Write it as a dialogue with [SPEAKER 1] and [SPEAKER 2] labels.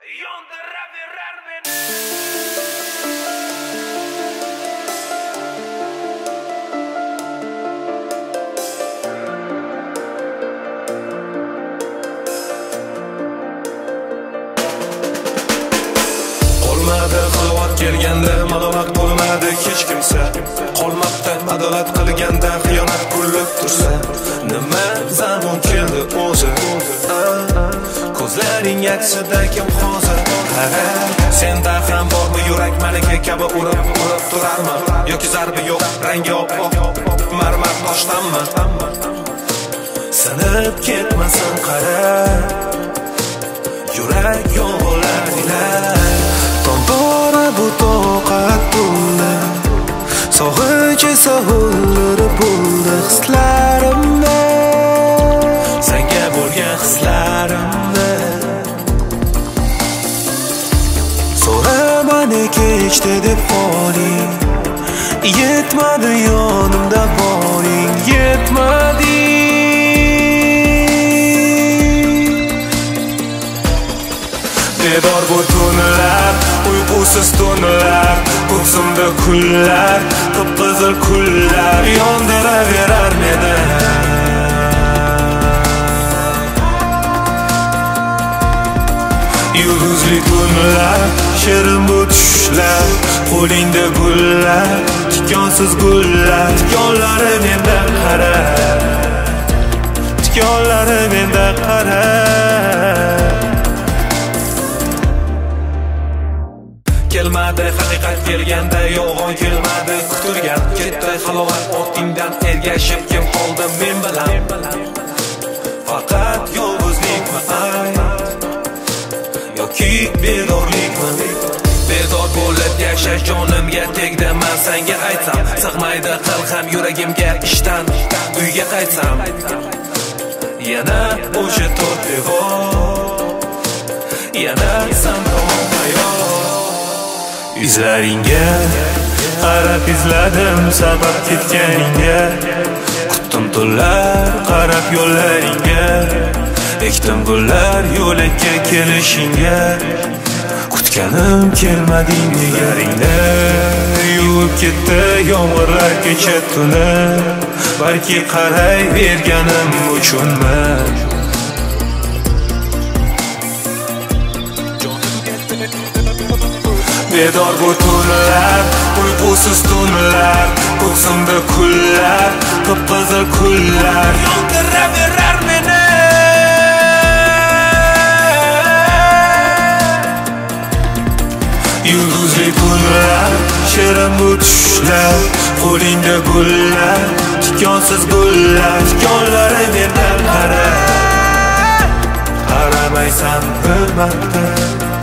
[SPEAKER 1] yondiraverar meni.
[SPEAKER 2] Qolmadi xilvat kelganda, malomat bo'lmadi hech kimsa. Qolmoqda adolat qilganda, xiyonat kulib tursa. Nima zamon keldi o'zi? Ko'zlaring aksida kim hozir? Senda ham bormi yurak malika kabi urib turarmi? Yoki zarbi yo'q, rangi oppoq, marmar toshdanmi? Sinib ketmasin qara, yurak yog'larlar. Tombora bu toqat bo'ldi, sog'inch esa o'ldirib bo'ldi hislarimni, senga bo'lgan hislarimni. So'ramani kechdi deb qoling, yetmadi yonimda boring, yetmadi. Bedor bu tunlar, uyqusiz tunlar, ko'ksimda kullar, qip-qizil kullar yondiraverar meni. Yulduzli tunlar, shirin bu tushlar, qo'lingda gullar, tikonsiz gullar, tikonlari menda qara, tikonlari menda qara. Kelmadi haqiqat kelganda, yolg'on kelmadi kutilgan. Ketdi halovat otingdan ergashib, kim qoldi men bilan? Faqat yolg'izlikmi yoki bedorlikmi? Bedor bo'lib yashash jonimga tegdi, men senga aytsam. Sig'maydi qalqam yuragimga ishdan uyga qaytsam. Yana o'sha to'rt devor, yana san hayot. Izlaringga qarab izladim sabab ketganingga, kutdim tunlar qarab yo'llaringga, ekdim gullar yo'lakka kelishingga, kutganim kelmading negaringda. Yuvib ketdi yomg'irlar kecha tuni, balki qarayverganim uchunmi? Bedor bu tunlar, uyqusiz tunlar, ko'ksimda kullar, qip-qizil kullar yondiraverar meni. Yulduzli tunlar, shirin bu tushlar, qo'lingda gullar, tikonsiz gullar, tikonlari mendan qara. Qaramaysan bir marta,